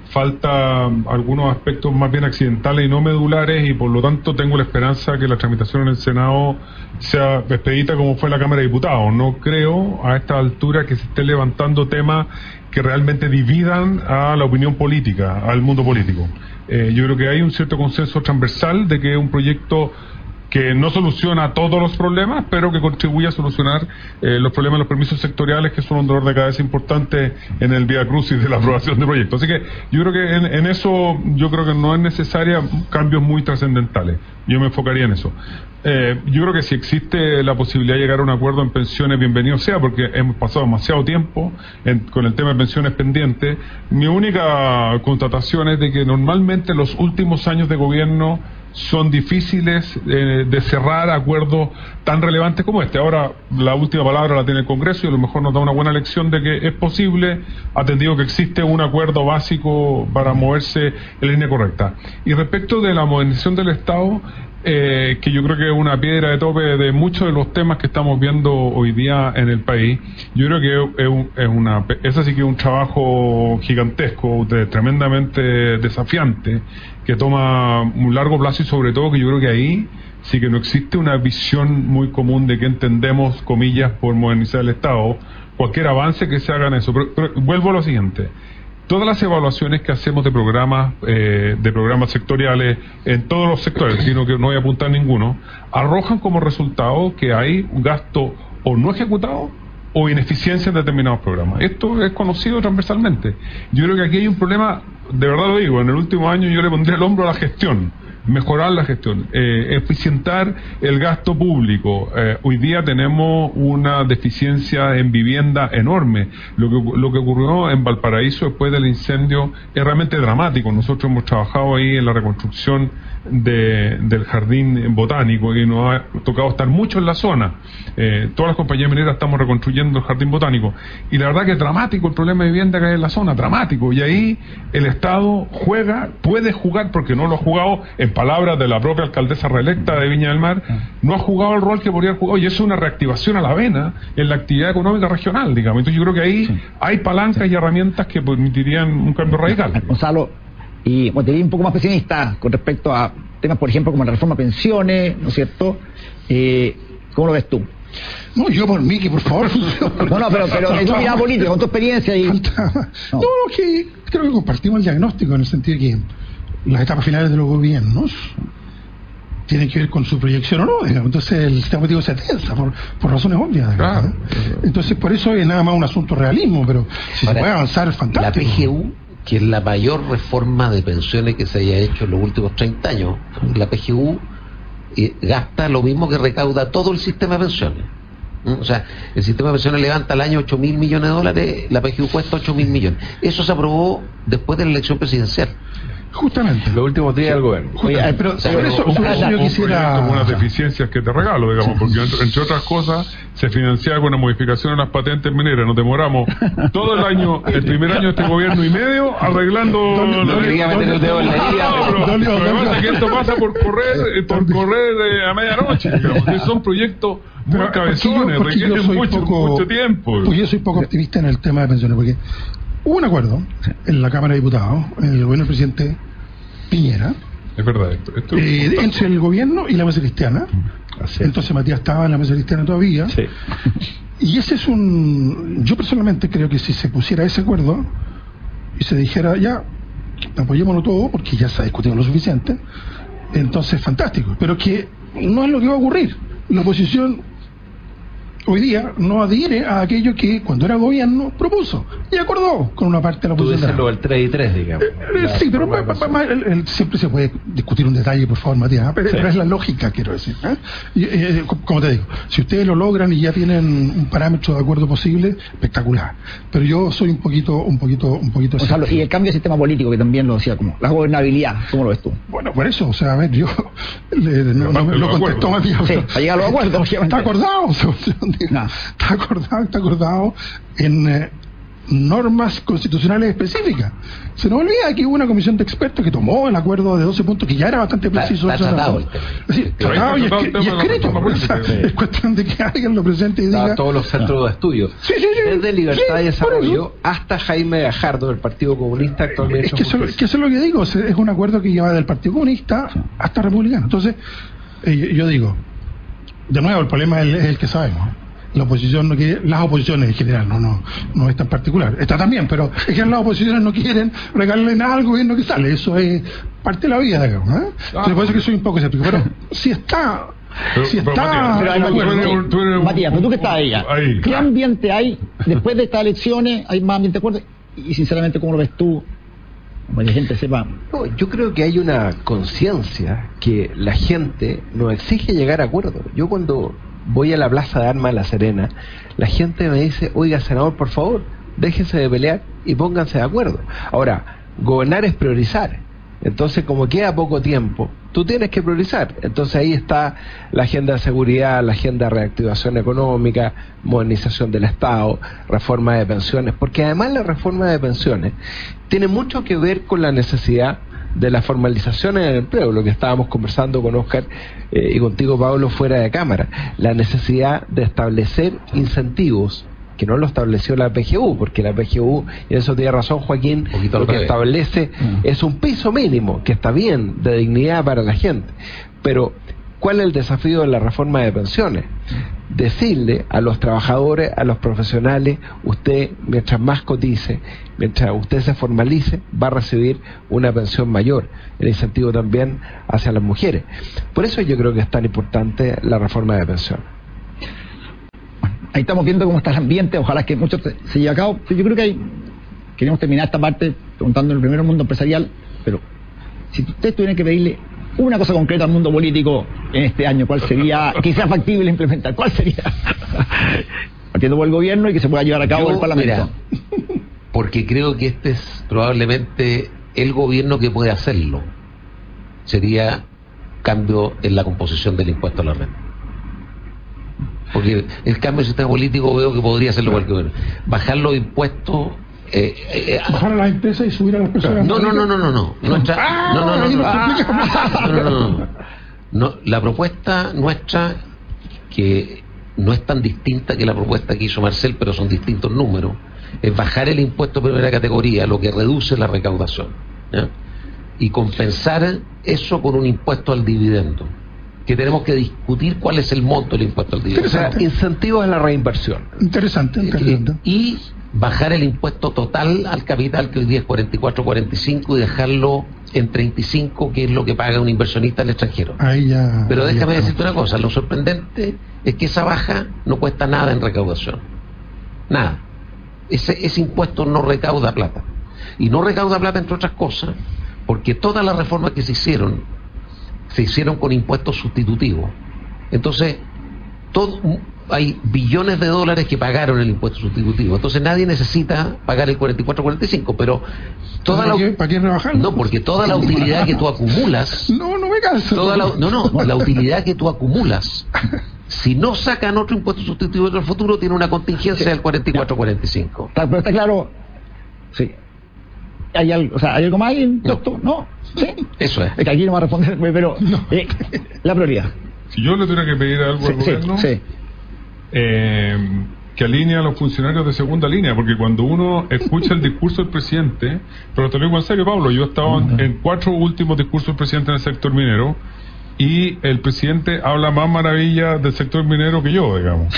falta algunos aspectos más bien accidentales y no medulares, y por lo tanto tengo la esperanza que la tramitación en el Senado sea expedita como fue en la Cámara de Diputados. No creo a esta altura que se esté levantando temas que realmente dividan a la opinión política, al mundo político. Eh, yo creo que hay un cierto consenso transversal de que es un proyecto que no soluciona todos los problemas, pero que contribuye a solucionar eh, los problemas de los permisos sectoriales, que son un dolor de cabeza importante en el vía crucis de la aprobación de proyectos. Así que yo creo que en, en eso, yo creo que no es necesaria cambios muy trascendentales. Yo me enfocaría en eso. Eh, yo creo que si existe la posibilidad de llegar a un acuerdo en pensiones, bienvenido sea, porque hemos pasado demasiado tiempo en, con el tema de pensiones pendiente. Mi única constatación es de que normalmente los últimos años de gobierno son difíciles eh, de cerrar acuerdos tan relevantes como este. Ahora la última palabra la tiene el Congreso y a lo mejor nos da una buena lección de que es posible, atendido que existe un acuerdo básico para moverse en la línea correcta. Y respecto de la modernización del Estado, eh, que yo creo que es una piedra de tope de muchos de los temas que estamos viendo hoy día en el país, yo creo que es, un, es una, ese sí que es un trabajo gigantesco, de, tremendamente desafiante, que toma un largo plazo, y sobre todo que yo creo que ahí sí que no existe una visión muy común de qué entendemos, comillas, por modernizar el Estado. Cualquier avance que se haga en eso. Pero, pero vuelvo a lo siguiente. Todas las evaluaciones que hacemos de programas eh, de programas sectoriales en todos los sectores, sino que no voy a apuntar ninguno, arrojan como resultado que hay un gasto o no ejecutados o ineficiencia en determinados programas. Esto es conocido transversalmente. Yo creo que aquí hay un problema, de verdad lo digo, en el último año yo le pondría el hombro a la gestión, mejorar la gestión, eh, eficientar el gasto público. Eh, hoy día tenemos una deficiencia en vivienda enorme. Lo que, lo que ocurrió en Valparaíso después del incendio es realmente dramático. Nosotros hemos trabajado ahí en la reconstrucción de, del jardín botánico y nos ha tocado estar mucho en la zona. Eh, todas las compañías mineras estamos reconstruyendo el jardín botánico y la verdad que es dramático el problema de vivienda que hay en la zona, dramático. Y ahí el Estado juega, puede jugar, porque no lo ha jugado, en palabras de la propia alcaldesa reelecta de Viña del Mar, no ha jugado el rol que podría jugar, y eso es una reactivación a la vena en la actividad económica regional, digamos. Entonces yo creo que ahí sí. hay palancas sí. y herramientas que permitirían un cambio radical. Gonzalo, y bueno, te vi un poco más pesimista con respecto a temas, por ejemplo, como la reforma de pensiones, ¿no es cierto? Eh, ¿Cómo lo ves tú? No, yo por mí, que por favor. no, no, pero, pero es una mirada política, con tu experiencia. Y... Falta... No. no, que creo que compartimos el diagnóstico en el sentido de que las etapas finales de los gobiernos tienen que ver con su proyección o no, digamos. Entonces el sistema político se tensa por, por razones obvias, digamos, claro. Entonces por eso es nada más un asunto de realismo, pero si Ahora, se puede avanzar es fantástico. La P G U, que es la mayor reforma de pensiones que se haya hecho en los últimos treinta años, la P G U eh, gasta lo mismo que recauda todo el sistema de pensiones. ¿Mm? O sea, el sistema de pensiones levanta al año ocho mil millones de dólares, la P G U cuesta ocho mil millones. Eso se aprobó después de la elección presidencial. Justamente. Los últimos días del gobierno. Oye, pero sobre eso, un, sobre eso yo un quisiera... con unas deficiencias que te regalo, digamos, porque entre, entre otras cosas se financiaba con una modificación en las patentes mineras. Nos demoramos todo el año, el primer año de este gobierno y medio, arreglando... No quería meter el dedo en la herida. Lo que pasa es que esto pasa por correr, por correr eh, a medianoche, digamos, que son proyectos muy cabezones, requieren mucho, poco, mucho tiempo. Porque yo soy poco optimista en el tema de pensiones, porque hubo un acuerdo en la Cámara de Diputados, en el gobierno del presidente Piñera, es verdad, esto, esto eh, es entre el gobierno y la mesa cristiana. Así entonces Matías estaba en la mesa cristiana todavía, sí. Y ese es un... Yo personalmente creo que si se pusiera ese acuerdo y se dijera, ya, apoyémoslo todo, porque ya se ha discutido lo suficiente, entonces fantástico, pero que no es lo que va a ocurrir. La oposición hoy día no adhiere a aquello que cuando era gobierno propuso y acordó con una parte de la oposición. Tú dices lo del tres y tres, digamos. Eh, sí, pero pa, pa, pa, el, el, siempre se puede discutir un detalle, por favor, Matías, pero, sí. pero es la lógica, quiero decir. ¿eh? Y, eh, como te digo, si ustedes lo logran y ya tienen un parámetro de acuerdo posible, espectacular. Pero yo soy un poquito, un poquito, un poquito... Gonzalo, y el cambio de sistema político, que también lo decía, como la gobernabilidad, ¿cómo lo ves tú? Bueno, por eso, o sea, a ver, yo le, no, no, lo contestó Matías. Sí, ha llegado a los acuerdos. Está acordado, o sea, no. Está acordado, está acordado en eh, normas constitucionales específicas. Se nos olvida que hubo una comisión de expertos que tomó el acuerdo de doce puntos, que ya era bastante preciso. Está, está tratado. Es decir, tratado y, escri y escrito. O sea, sí. Es cuestión de que alguien lo presente y diga... A todos los centros no. de estudio. Sí, sí, sí. Desde Libertad sí, y Desarrollo hasta Jaime Gajardo, del Partido Comunista, actualmente. Es que eso, que eso es lo que digo. Es un acuerdo que lleva del Partido Comunista sí. hasta Republicano. Entonces, eh, yo, yo digo, de nuevo, el problema es el, es el que sabemos. La oposición no quiere, las oposiciones en general, no, no, no es tan particular, está también, pero es que las oposiciones no quieren regalarle nada al gobierno que sale, eso es parte de la vida, digamos, ¿eh? Ah, Entonces, por eso que soy un poco escéptico, pero si está, pero, si pero, está, Matías, pero, tú, Matías, eres, tú, tú eres, Matías, pero tú que estás ahí, ahí ¿qué claro. ambiente hay después de estas elecciones? ¿Hay más ambiente de acuerdo? Y sinceramente, ¿cómo lo ves tú? Para que la gente sepa. No, yo creo que hay una conciencia que la gente nos exige llegar a acuerdos. Yo cuando voy a la Plaza de Armas de La Serena, la gente me dice, oiga, senador, por favor, déjese de pelear y pónganse de acuerdo. Ahora, gobernar es priorizar. Entonces, como queda poco tiempo, tú tienes que priorizar. Entonces ahí está la agenda de seguridad, la agenda de reactivación económica, modernización del Estado, reforma de pensiones, porque además la reforma de pensiones tiene mucho que ver con la necesidad de la formalización en el empleo, lo que estábamos conversando con Oscar eh, y contigo, Pablo, fuera de cámara, la necesidad de establecer incentivos que no lo estableció la P G U, porque la P G U, y eso tiene razón Joaquín, lo que establece mm. es un piso mínimo, que está bien, de dignidad para la gente, pero ¿cuál es el desafío de la reforma de pensiones? Decirle a los trabajadores, a los profesionales, usted, mientras más cotice, mientras usted se formalice, va a recibir una pensión mayor. El incentivo también hacia las mujeres. Por eso yo creo que es tan importante la reforma de pensiones. ahí estamos viendo cómo está el ambiente, ojalá que mucho se se lleve a cabo. Yo creo que hay, queremos terminar esta parte preguntando en el primer mundo empresarial, pero si ustedes tuvieran que pedirle una cosa concreta al mundo político en este año, ¿cuál sería, que sea factible implementar? ¿Cuál sería? Partiendo por el gobierno y que se pueda llevar a cabo Yo, el Parlamento. Mira, porque creo que este es probablemente el gobierno que puede hacerlo. Sería cambio en la composición del impuesto a la renta. Porque el cambio del sistema político veo que podría hacerlo cualquier gobierno. Bajar los impuestos. Eh, eh, Bajar a las empresas y subir a las personas. No, no, no, no, no, no. Nuestra, no, no, no, no, no, no, no, no. No, la propuesta nuestra, que no es tan distinta que la propuesta que hizo Marcel, pero son distintos números, es bajar el impuesto de primera categoría, lo que reduce la recaudación, ¿ya? Y compensar eso con un impuesto al dividendo, que tenemos que discutir cuál es el monto del impuesto al dividendo. O sea, incentivos a la reinversión. Interesante, interesante. Y bajar el impuesto total al capital, que hoy día es cuarenta y cuatro, cuarenta y cinco, y dejarlo en treinta y cinco, que es lo que paga un inversionista al extranjero. Ahí ya. Pero ahí déjame ya decirte una cosa, lo sorprendente es que esa baja no cuesta nada en recaudación. Nada. Ese, ese impuesto no recauda plata. Y no recauda plata, entre otras cosas, porque todas las reformas que se hicieron, se hicieron con impuestos sustitutivos. Entonces, todo, hay billones de dólares que pagaron el impuesto sustitutivo. Entonces nadie necesita pagar el cuarenta y cuatro, cuarenta y cinco, pero toda ¿Para la, qué, ¿para qué rebajarlo? no, porque toda la utilidad que tú acumulas, No, no me canso. toda la, no, no, la utilidad que tú acumulas, si no sacan otro impuesto sustitutivo en el futuro, tiene una contingencia del cuarenta y cuatro, cuarenta y cinco. Está, pero está claro, sí. ¿Hay algo, o sea, ¿hay algo más ahí en No. esto? No. ¿Sí? Eso es. Es que aquí no va a responder, pero No. eh, la prioridad. Si yo le tuviera que pedir algo Sí, al sí, gobierno, sí. eh, que alinee a los funcionarios de segunda línea, porque cuando uno escucha el discurso del presidente, pero te lo digo en serio, Pablo, yo he estado en, en cuatro últimos discursos del presidente en el sector minero, y el presidente habla más maravilla del sector minero que yo, digamos.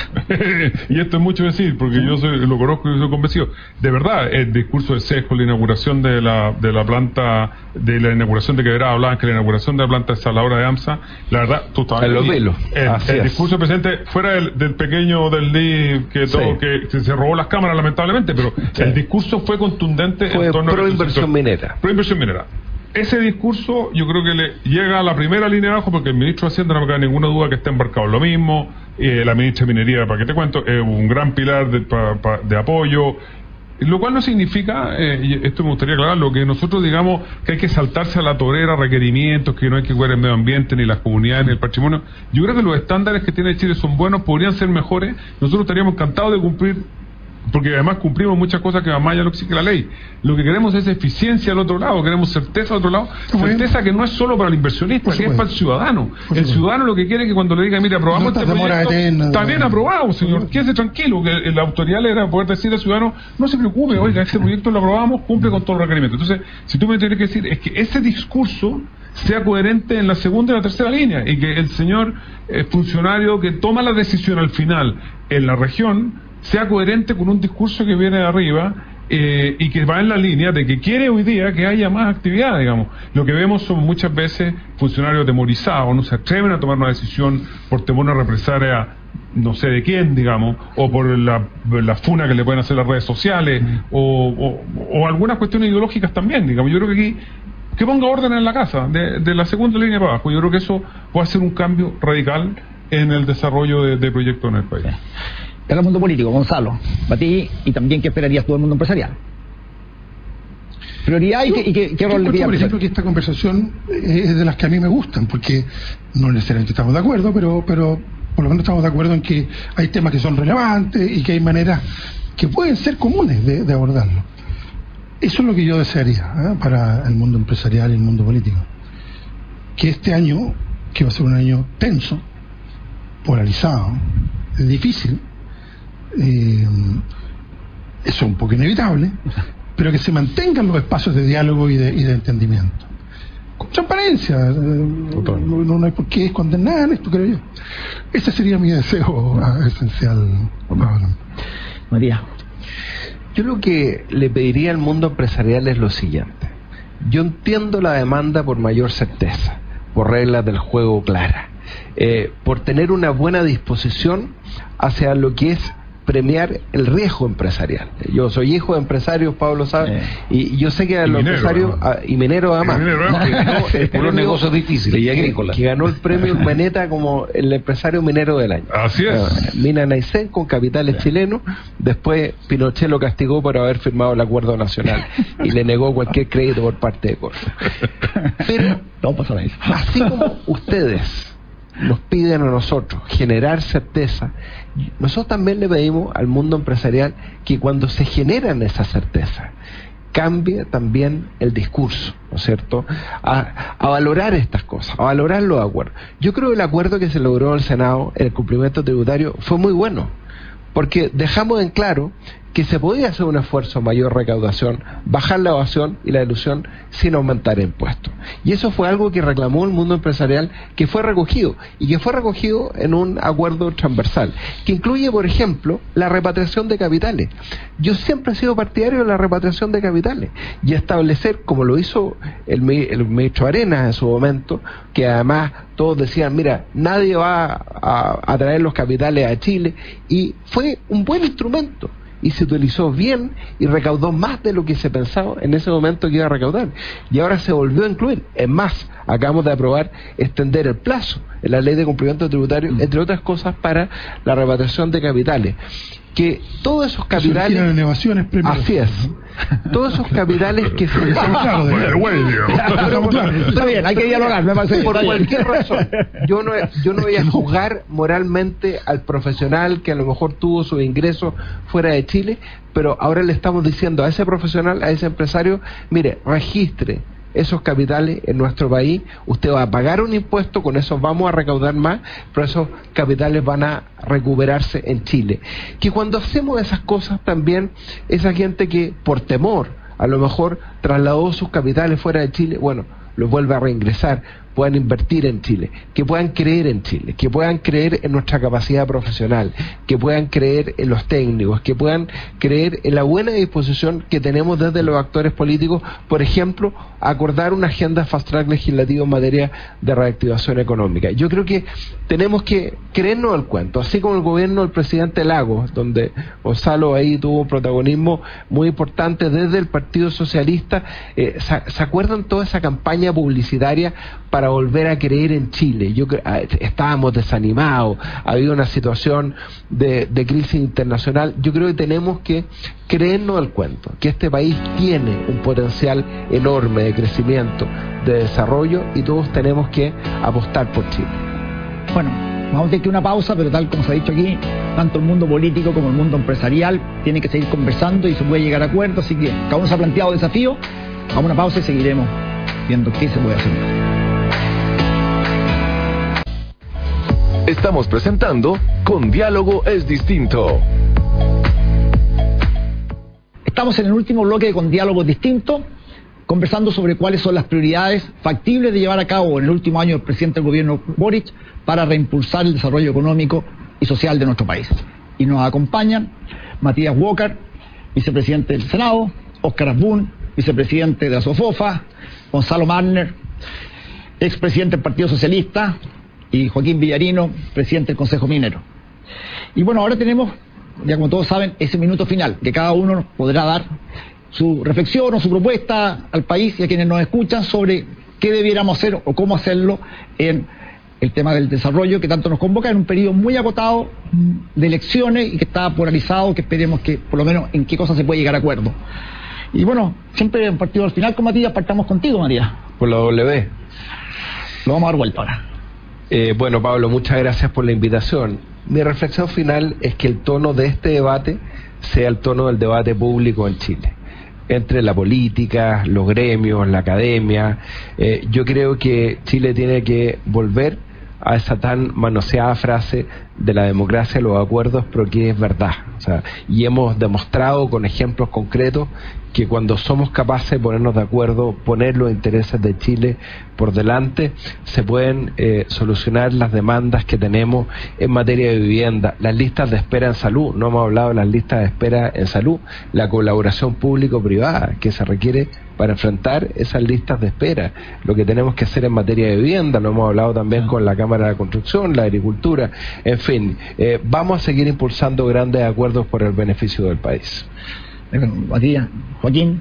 Y esto es mucho decir, porque yo soy, lo conozco y soy convencido. De verdad, el discurso de Sesco, la inauguración de la, de la planta, de la inauguración de Quebrada Blanca, la inauguración de la planta desaladora de AMSA, la verdad, tú estabas En los ahí. velos. El, Así el es. discurso del presidente, fuera del, del pequeño del D que todo, Sí. que se, se robó las cámaras lamentablemente, pero Sí. el discurso fue contundente Fue en torno a pro este inversión sector. minera. Pro inversión minera. Ese discurso yo creo que le llega a la primera línea de abajo, porque el ministro de Hacienda no me cabe ninguna duda que está embarcado en lo mismo. Eh, la ministra de Minería, para que te cuento, es un gran pilar de, pa, pa, de apoyo, lo cual no significa, eh, y esto me gustaría aclararlo, que nosotros digamos que hay que saltarse a la torera requerimientos, que no hay que cuidar el medio ambiente, ni las comunidades, ni el patrimonio. Yo creo que los estándares que tiene Chile son buenos, podrían ser mejores. Nosotros estaríamos encantados de cumplir, porque además cumplimos muchas cosas que va más allá de lo que exige la ley. Lo que queremos es eficiencia al otro lado, queremos certeza al otro lado, Bueno. certeza que no es solo para el inversionista, Por que es supuesto. para el ciudadano. Por El supuesto. ciudadano lo que quiere es que cuando le diga, mira, aprobamos No este te demoras proyecto, eterna, está ¿no? bien aprobado, señor, quédese tranquilo, que la autoridad le era poder decir al ciudadano, no se preocupe, oiga, este proyecto lo aprobamos, cumple con todos los requerimientos. Entonces, si tú me tienes que decir, es que ese discurso sea coherente en la segunda y la tercera línea, y que el señor eh, funcionario que toma la decisión al final en la región sea coherente con un discurso que viene de arriba, eh, y que va en la línea de que quiere hoy día que haya más actividad, digamos. Lo que vemos son muchas veces funcionarios temorizados, no se atreven a tomar una decisión por temor a represalia, no sé de quién, digamos, o por la, la funa que le pueden hacer las redes sociales, o, o, o algunas cuestiones ideológicas también, digamos. Yo creo que aquí, que ponga orden en la casa, de, de la segunda línea para abajo. Yo creo que eso puede hacer un cambio radical en el desarrollo de, de proyectos en el país. Era el mundo político, Gonzalo, para ti, y también qué esperarías tú del mundo empresarial. Prioridad y, Yo- qué, y qué, qué yo rol le encuentro, pide al por ejemplo, que empresario. esta conversación es de las que a mí me gustan, porque no necesariamente estamos de acuerdo, pero, pero por lo menos estamos de acuerdo en que hay temas que son relevantes y que hay maneras que pueden ser comunes de, de abordarlo. Eso es lo que yo desearía, ¿eh? Para el mundo empresarial y el mundo político. Que este año, que va a ser un año tenso, polarizado, difícil, eh, eso es un poco inevitable, pero que se mantengan los espacios de diálogo y de, y de entendimiento. Con transparencia, eh, no, no hay por qué esconder nada en esto, creo yo. Ese sería mi deseo ah, esencial, Pablo. María. Yo lo que le pediría al mundo empresarial es lo siguiente. Yo entiendo la demanda por mayor certeza, por reglas del juego claras, eh, por tener una buena disposición hacia lo que es premiar el riesgo empresarial. Yo soy hijo de empresarios, Pablo sabe, eh. y yo sé que a los minero, empresarios, ¿no? a, y minero además, y minero, ¿no? que ganó el por los negocios difíciles y agrícolas, que ganó el premio Meneta como el empresario minero del año. Así es. Uh, Mina Naisen con capitales sí. chilenos. Después Pinochet lo castigó por haber firmado el acuerdo nacional y le negó cualquier crédito por parte de Corfo. Pero no pasa nada. Así como ustedes nos piden a nosotros generar certeza, nosotros también le pedimos al mundo empresarial que cuando se generan esas certezas cambie también el discurso, ¿no es cierto? A, a valorar estas cosas, a valorar los acuerdos. Yo creo que el acuerdo que se logró en el Senado, en el cumplimiento tributario, fue muy bueno, porque dejamos en claro que se podía hacer un esfuerzo de mayor recaudación, bajar la evasión y la ilusión sin aumentar impuestos. Y eso fue algo que reclamó el mundo empresarial, que fue recogido, y que fue recogido en un acuerdo transversal, que incluye, por ejemplo, la repatriación de capitales. Yo siempre he sido partidario de la repatriación de capitales, y establecer, como lo hizo el, el ministro Arenas en su momento, que además todos decían, mira, nadie va a, a traer los capitales a Chile, y fue un buen instrumento. Y se utilizó bien y recaudó más de lo que se pensaba en ese momento que iba a recaudar. Y ahora se volvió a incluir. Es más, acabamos de aprobar extender el plazo en la ley de cumplimiento tributario, mm. entre otras cosas, para la repatriación de capitales. Que todos esos capitales... En elevaciones así es. Todos esos capitales que se... Claro, está bien, hay que dialogar, me parece. Por cualquier razón. Yo no, yo no voy a juzgar moralmente al profesional que a lo mejor tuvo sus ingresos fuera de Chile, pero ahora le estamos diciendo a ese profesional, a ese empresario, mire, registre esos capitales en nuestro país, usted va a pagar un impuesto, con eso vamos a recaudar más, pero esos capitales van a recuperarse en Chile. Que cuando hacemos esas cosas también, esa gente que por temor a lo mejor trasladó sus capitales fuera de Chile, bueno, los vuelve a reingresar, puedan invertir en Chile, que puedan creer en Chile, que puedan creer en nuestra capacidad profesional, que puedan creer en los técnicos, que puedan creer en la buena disposición que tenemos desde los actores políticos, por ejemplo, acordar una agenda fast track legislativo en materia de reactivación económica. Yo creo que tenemos que creernos el cuento, así como el gobierno del presidente Lagos, donde Gonzalo ahí tuvo un protagonismo muy importante desde el Partido Socialista. eh, ¿se, ¿Se acuerdan toda esa campaña publicitaria para volver a creer en Chile? Yo estábamos desanimados, había una situación de, de crisis internacional. Yo creo que tenemos que creernos el cuento, que este país tiene un potencial enorme de crecimiento, de desarrollo, y todos tenemos que apostar por Chile. Bueno, vamos a tener que una pausa, pero tal como se ha dicho aquí, tanto el mundo político como el mundo empresarial tiene que seguir conversando y se puede llegar a acuerdos, así que cada uno se ha planteado desafíos. Vamos a una pausa y seguiremos viendo qué se puede hacer. Estamos presentando Con Diálogo es Distinto. Estamos en el último bloque de Con Diálogo es Distinto, conversando sobre cuáles son las prioridades factibles de llevar a cabo en el último año del presidente del gobierno Boric para reimpulsar el desarrollo económico y social de nuestro país. Y nos acompañan Matías Walker, vicepresidente del Senado, Óscar Asbun, vicepresidente de la SOFOFA, Gonzalo Marner, expresidente del Partido Socialista, y Joaquín Villarino, presidente del Consejo Minero. Y bueno, ahora tenemos, ya como todos saben, ese minuto final, que cada uno nos podrá dar su reflexión o su propuesta al país y a quienes nos escuchan sobre qué debiéramos hacer o cómo hacerlo en el tema del desarrollo que tanto nos convoca en un periodo muy agotado de elecciones y que está polarizado, que esperemos que por lo menos en qué cosas se puede llegar a acuerdo. Y bueno, siempre en partido al final con Matías, partamos contigo, Matías. Por la W. Lo vamos a dar vuelta ahora. Eh, bueno, Pablo, muchas gracias por la invitación. Mi reflexión final es que el tono de este debate sea el tono del debate público en Chile, entre la política, los gremios, la academia. Eh, yo creo que Chile tiene que volver a esa tan manoseada frase de la democracia, los acuerdos, pero que es verdad. O sea, y hemos demostrado con ejemplos concretos que cuando somos capaces de ponernos de acuerdo, poner los intereses de Chile por delante, se pueden eh, solucionar las demandas que tenemos en materia de vivienda, las listas de espera en salud. No hemos hablado de las listas de espera en salud, la colaboración público-privada que se requiere para enfrentar esas listas de espera, lo que tenemos que hacer en materia de vivienda, lo hemos hablado también con la Cámara de la Construcción, la agricultura, en fin, eh, vamos a seguir impulsando grandes acuerdos por el beneficio del país. Matías, Joaquín.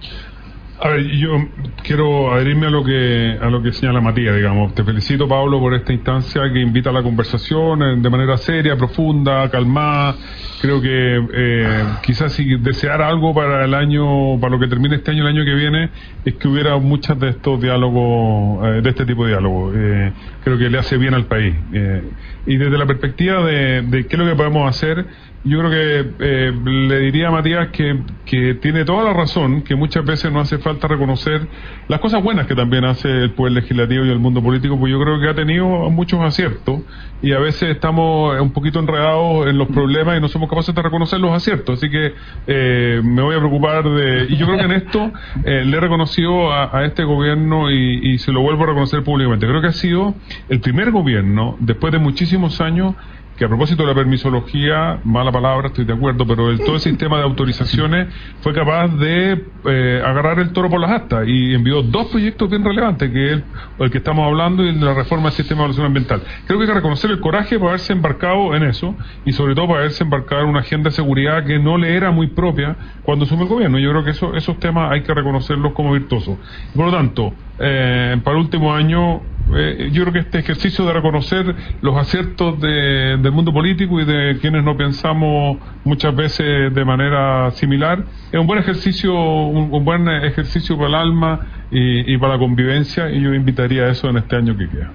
A ver, yo quiero adherirme a lo que a lo que señala Matías, digamos. Te felicito, Pablo, por esta instancia que invita a la conversación de manera seria, profunda, calmada. Creo que eh, quizás si desear algo para el año, para lo que termine este año, el año que viene, es que hubiera muchos de estos diálogos, eh, de este tipo de diálogos. Eh, creo que le hace bien al país. Eh, y desde la perspectiva de, de qué es lo que podemos hacer, yo creo que eh, le diría a Matías que, que tiene toda la razón, que muchas veces no hace falta reconocer las cosas buenas que también hace el Poder Legislativo y el mundo político, pues yo creo que ha tenido muchos aciertos y a veces estamos un poquito enredados en los problemas y no somos capaces de reconocer los aciertos, así que eh, me voy a preocupar de... Y yo creo que en esto eh, le he reconocido a, a este gobierno y, y se lo vuelvo a reconocer públicamente. Creo que ha sido el primer gobierno, después de muchísimos años, que a propósito de la permisología, mala palabra, estoy de acuerdo, pero el, todo el sistema de autorizaciones fue capaz de eh, agarrar el toro por las astas y envió dos proyectos bien relevantes, que es el, el que estamos hablando y la reforma del sistema de evaluación ambiental. Creo que hay que reconocer el coraje para haberse embarcado en eso y sobre todo para haberse embarcado en una agenda de seguridad que no le era muy propia cuando asumió el gobierno. Yo creo que eso, esos temas hay que reconocerlos como virtuosos. Por lo tanto, eh, para el último año, Eh, yo creo que este ejercicio de reconocer los aciertos de, del mundo político y de quienes no pensamos muchas veces de manera similar es un buen ejercicio, un, un buen ejercicio para el alma y, y para la convivencia, y yo invitaría a eso en este año que queda.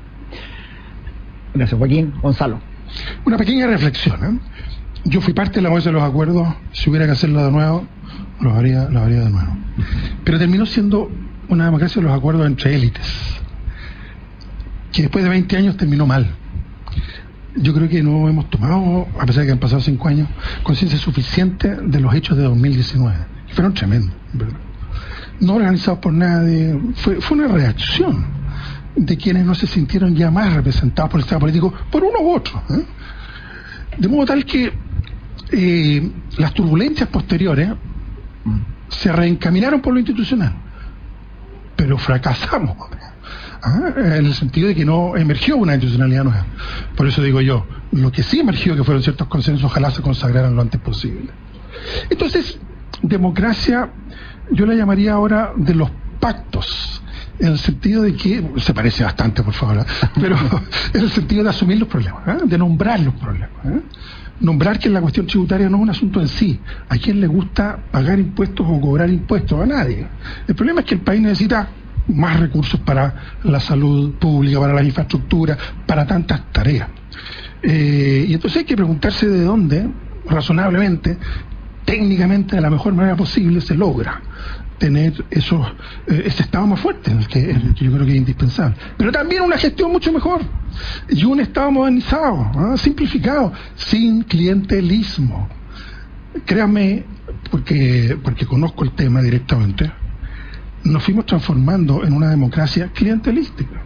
Gracias, Joaquín. Gonzalo. Una pequeña reflexión, ¿eh? Yo fui parte de la mesa de los acuerdos. Si hubiera que hacerlo de nuevo, lo haría, lo haría de nuevo. Pero terminó siendo una democracia de los acuerdos entre élites, que después de veinte años terminó mal. Yo creo que no hemos tomado, a pesar de que han pasado cinco años, conciencia suficiente de los hechos de dos mil diecinueve. Fueron tremendos, ¿verdad? No organizados por nadie. Fue, fue una reacción de quienes no se sintieron ya más representados por el sistema político, por uno u otro, ¿eh? De modo tal que eh, las turbulencias posteriores se reencaminaron por lo institucional, pero fracasamos, ¿ah? En el sentido de que no emergió una institucionalidad nueva. Por eso digo yo, lo que sí emergió, que fueron ciertos consensos, ojalá se consagraran lo antes posible. Entonces, democracia yo la llamaría ahora de los pactos, en el sentido de que, se parece bastante, por favor, ¿eh? Pero en el sentido de asumir los problemas, ¿eh? De nombrar los problemas, ¿eh? Nombrar que la cuestión tributaria no es un asunto en sí. ¿A quién le gusta pagar impuestos o cobrar impuestos? A nadie. El problema es que el país necesita más recursos para la salud pública, para las infraestructuras, para tantas tareas. Eh, y entonces hay que preguntarse de dónde, razonablemente, técnicamente, de la mejor manera posible, se logra tener esos, eh, ese estado más fuerte, el que, el que yo creo que es indispensable. Pero también una gestión mucho mejor y un estado modernizado, ¿eh? Simplificado, sin clientelismo. Créanme, porque, porque conozco el tema directamente, nos fuimos transformando en una democracia clientelística.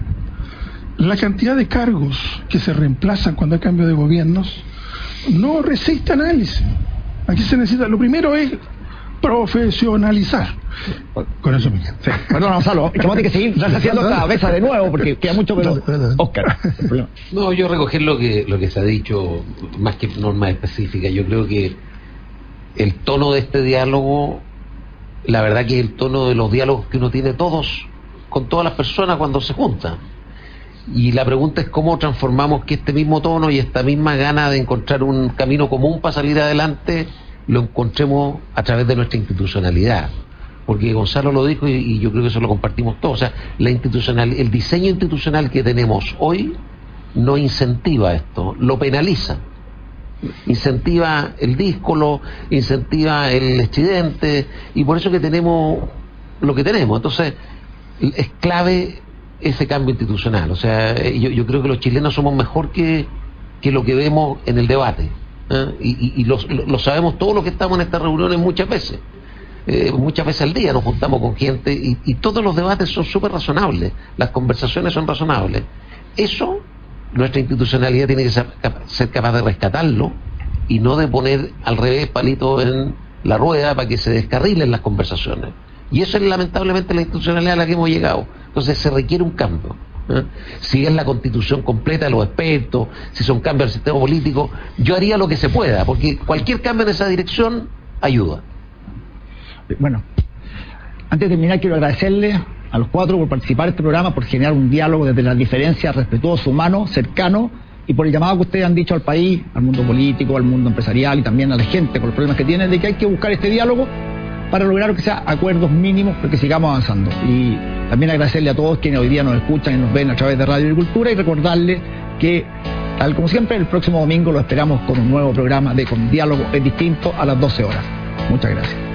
La cantidad de cargos que se reemplazan cuando hay cambio de gobiernos no resiste análisis. Aquí se necesita, lo primero es profesionalizar. Con eso me quedo. Sí. Perdón, Gonzalo, vamos a tener que seguir haciendo cabeza de nuevo porque queda mucho que... Oscar. No, yo recoger lo que lo que se ha dicho, más que normas específicas. Yo creo que el tono de este diálogo, la verdad que es el tono de los diálogos que uno tiene todos, con todas las personas cuando se juntan. Y la pregunta es cómo transformamos que este mismo tono y esta misma gana de encontrar un camino común para salir adelante lo encontremos a través de nuestra institucionalidad. Porque Gonzalo lo dijo y, y yo creo que eso lo compartimos todos. O sea, la institucional, el diseño institucional que tenemos hoy no incentiva esto, lo penaliza. Incentiva el díscolo, incentiva el accidente, y por eso que tenemos lo que tenemos. Entonces, es clave ese cambio institucional. O sea, yo, yo creo que los chilenos somos mejor que, que lo que vemos en el debate, ¿eh? y, y, y lo, lo sabemos todos los que estamos en estas reuniones muchas veces. eh, muchas veces al día nos juntamos con gente y, y todos los debates son súper razonables, las conversaciones son razonables. Eso, nuestra institucionalidad tiene que ser, ser capaz de rescatarlo y no de poner al revés palito en la rueda para que se descarrilen las conversaciones. Y eso es lamentablemente la institucionalidad a la que hemos llegado. Entonces se requiere un cambio. ¿eh? Si es la constitución completa de los expertos, si son cambios al sistema político, yo haría lo que se pueda, porque cualquier cambio en esa dirección ayuda. Bueno, antes de terminar quiero agradecerle a los cuatro por participar en este programa, por generar un diálogo desde las diferencias, respetuoso, humano, cercano, y por el llamado que ustedes han dicho al país, al mundo político, al mundo empresarial y también a la gente con los problemas que tienen, de que hay que buscar este diálogo para lograr que sea acuerdos mínimos, porque sigamos avanzando. Y también agradecerle a todos quienes hoy día nos escuchan y nos ven a través de Radio Agricultura y recordarles que, tal como siempre, el próximo domingo lo esperamos con un nuevo programa de Con Diálogo es Distinto a las doce horas. Muchas gracias.